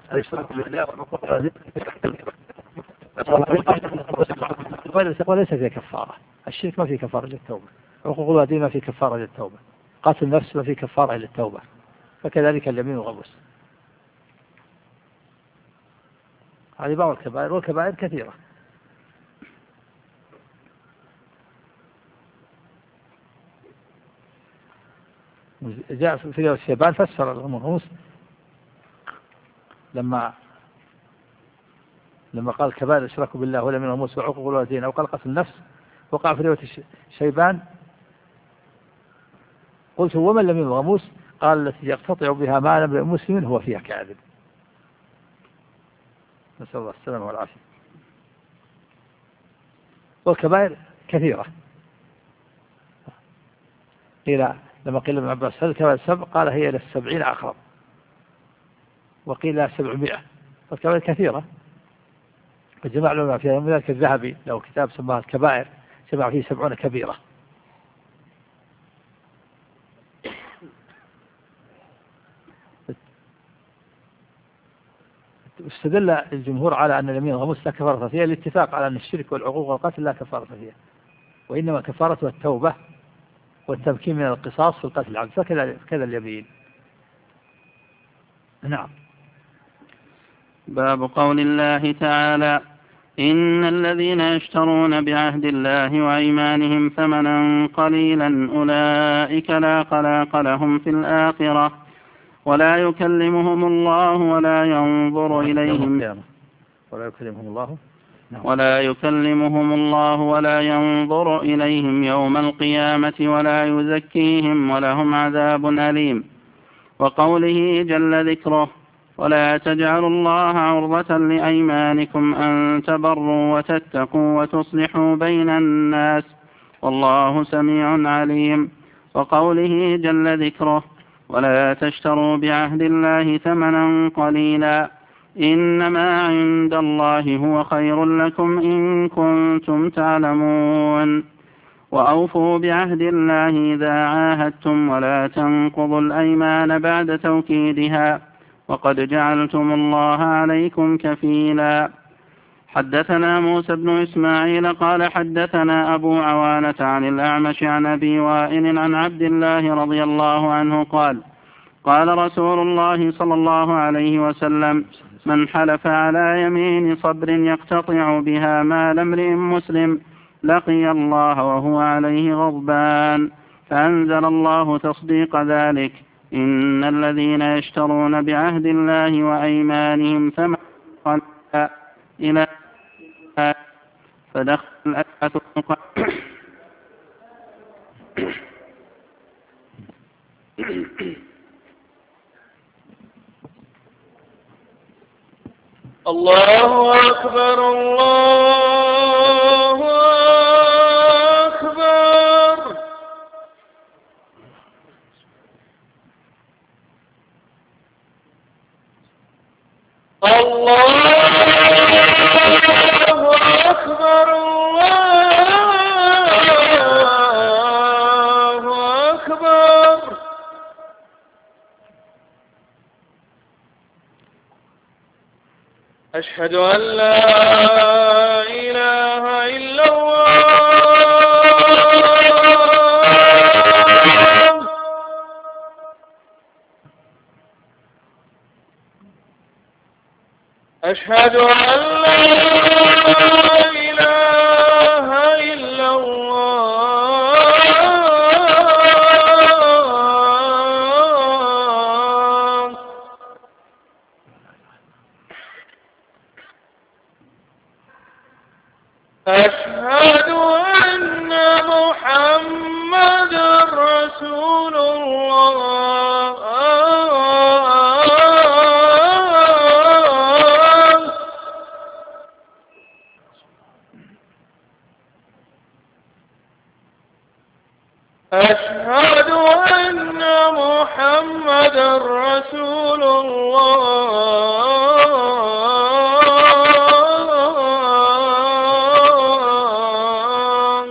الاشتراك بالله وليس فيه كفارة. الشرك ما فيه كفارة للتوبة، عقوق الوالدين ما فيه كفارة للتوبة، قتل النفس ما فيه كفارة للتوبة، فكذلك اليمين الغموس. هذه بعض الكبائر، والكبائر كثيرة. جاء في رواية الشيبان فسر الغموس لما قال كبائر الاشراك بالله ولا من الغموس وعقوق الوالدين أو قال قتل النفس، وقع في رواية الشيبان قلت ومن لم الغموس؟ قال التي يقتطع بها مال امرئ مسلم هو فيها كاذب. نسأل الله السلامة والعافية. والكبائر كثيرة. قيل لما قيل ابن عباس هل الكبائر 7؟ قال هي إلى 70 أقرب، وقيل 700. فالكبائر كثيرة. فجمع لنا فيها من ذلك الذهبي له كتاب سماه الكبائر، جمع فيه 70 كبيرة. استدل الجمهور على أن اليمين الغموس لا كفارة فيها الاتفاق على أن الشرك والعقوق والقتل لا كفارة فيها، وإنما كفارتها التوبة والتمكين من القصاص في القتل العمد، فكذا اليمين. نعم. باب قول الله تعالى: إن الذين يشترون بعهد الله وأيمانهم ثمنا قليلا أولئك لا خلاق لهم في الآخرة ولا يكلمهم الله ولا ينظر إليهم ولا ينظر إليهم يوم القيامة ولا يزكيهم ولهم عذاب أليم. وقوله جل ذكره: ولا تجعلوا الله عرضة لأيمانكم أن تبروا وتتقوا وتصلحوا بين الناس والله سميع عليم. وقوله جل ذكره: ولا تشتروا بعهد الله ثمنا قليلا إنما عند الله هو خير لكم إن كنتم تعلمون. وأوفوا بعهد الله إذا عاهدتم ولا تنقضوا الأيمان بعد توكيدها وقد جعلتم الله عليكم كفيلا. حدثنا موسى بن إسماعيل قال حدثنا أبو عوانة عن الأعمش عن أبي وائل عن عبد الله رضي الله عنه قال: قال رسول الله صلى الله عليه وسلم: من حلف على يمين صبر يقتطع بها مال امرئ مسلم لقي الله وهو عليه غضبان، فأنزل الله تصديق ذلك: إن الذين يشترون بعهد الله وأيمانهم ثمنا قليلا إلى فدخل الآية الله أكبر الله أكبر. الله أكبر الله أكبر. أشهد أن لا إله إلا الله. أشهد أن لا إله إلا الله. أشهد أن محمدا رسول الله. أشهد أن محمدا رسول الله.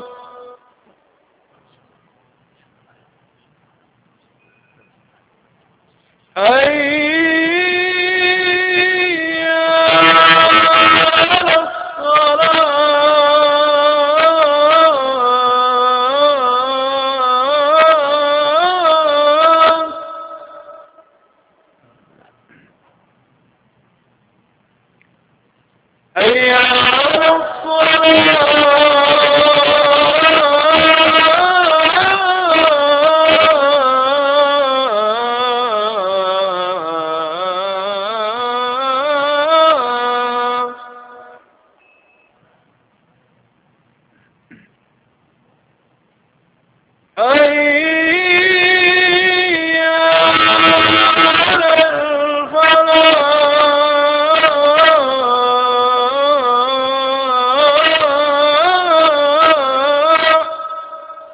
حي على الصلاة